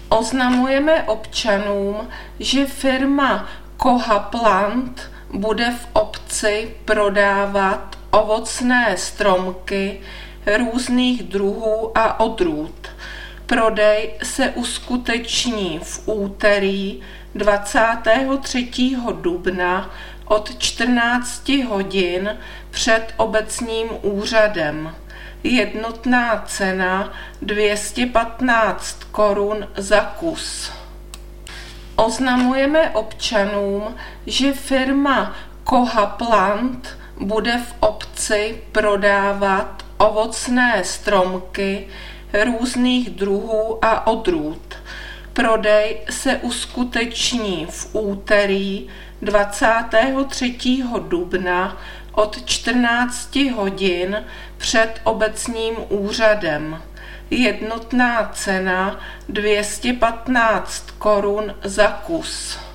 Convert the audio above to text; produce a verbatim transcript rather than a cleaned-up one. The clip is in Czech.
Oznamujeme občanům, že firma Koha Plant bude v obci prodávat ovocné stromky různých druhů a odrůd. Prodej se uskuteční v úterý dvacátého třetího dubna od čtrnácti hodin před obecním úřadem. Jednotná cena dvě stě patnáct korun za kus. Oznamujeme občanům, že firma Koha Plant bude v obci prodávat ovocné stromky různých druhů a odrůd. Prodej se uskuteční v úterý dvacátého třetího dubna od čtrnácti hodin před obecním úřadem. Jednotná cena dvě stě patnáct korun za kus.